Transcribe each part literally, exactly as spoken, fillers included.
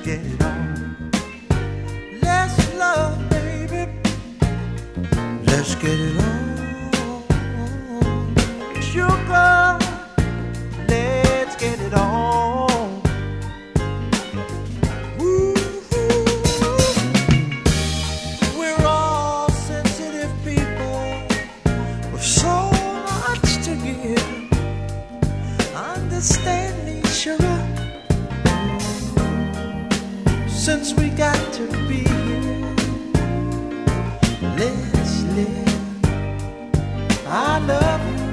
get it on. Let's love, baby. Let's get it on. Sugar, let's get it on. Woo. We're all sensitive people with so much to give. Understand me, sugar. Since we got to be here, let's live. I love you.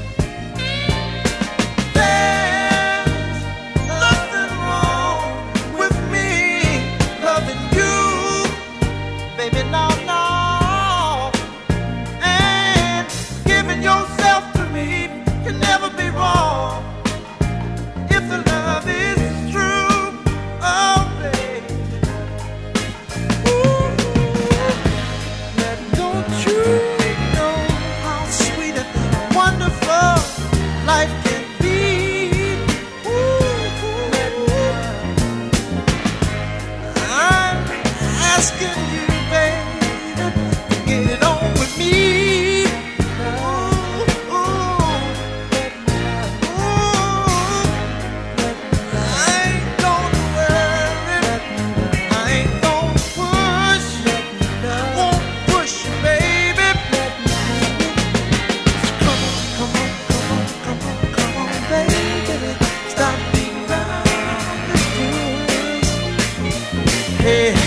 There's nothing wrong with me loving you, baby, no, no. And giving yourself to me can never be wrong if the love is true. Oh, life can be. Ooh, I'm asking you, baby, to get it on with me. Ooh, ooh, ooh. I ain't gonna worry, I ain't gonna push, I won't push you, baby. Come on, come on. Baby, stop being around the bush. Hey.